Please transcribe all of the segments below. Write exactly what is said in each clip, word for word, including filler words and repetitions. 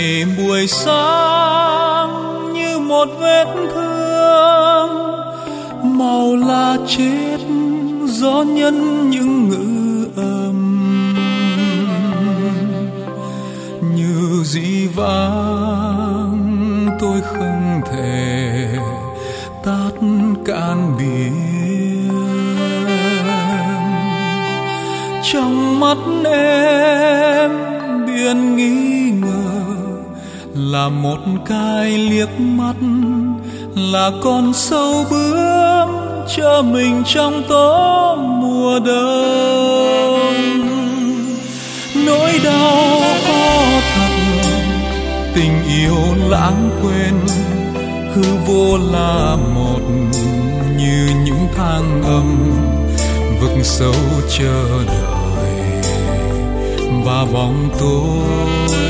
buổi sáng như một vết thương, màu lá chết gió nhân những ngữ âm, như dĩ vãng tôi không thể tát cạn biển. Trong mắt em biển nghi ngờ là một cái liếc mắt, là con sâu bướm chờ mình trong tố mùa đông. Nỗi đau có thật, tình yêu lãng quên, hư vô là một như những tháng âm vực sâu chờ đợi và bóng tối.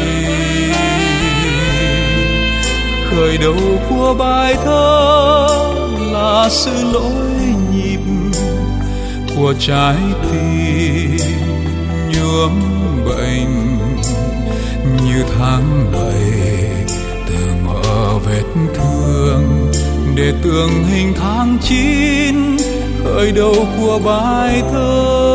Khởi đầu của bài thơ là sự lỗi nhịp của trái tim nhuốm bệnh, như tháng bảy từ mở vết thương để tượng hình tháng chín, khởi đầu của bài thơ.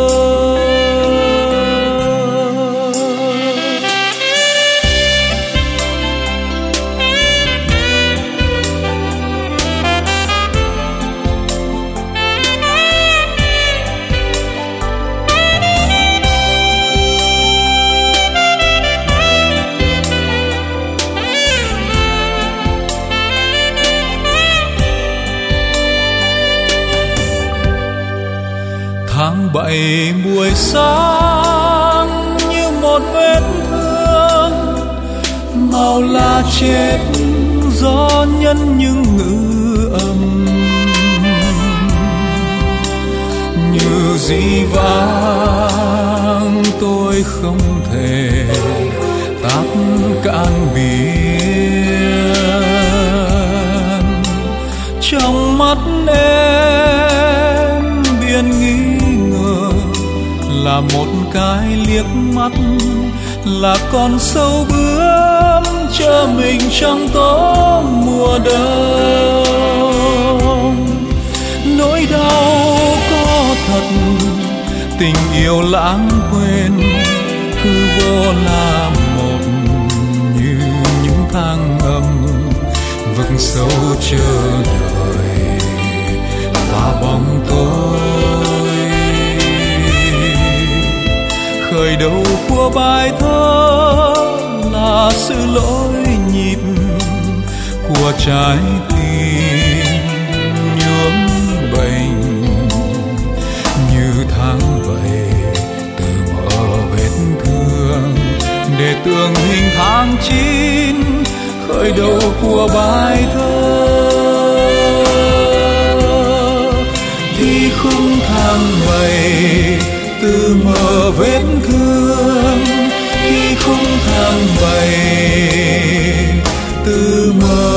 Tháng bảy buổi sáng như một vết thương, màu lá chết gió nhân những ngữ âm, như dĩ vãng tôi không thể tát cạn biển. Trong mắt em biển nghi là một cái liếc mắt, là con sâu bướm chờ mình trong tố mùa đông. Nỗi đau có thật, tình yêu lãng quên, hư vô là một như những tháng âm vực sâu chờ đợi và bóng tối. Khởi đầu của bài thơ là sự lỗi nhịp của trái tim nhuốm bệnh, như tháng bảy từ mở vết thương để tượng hình tháng chín, khởi đầu của bài thơ. Thì khung tháng bảy từ mở vết thương, khi khung tháng bảy từ mở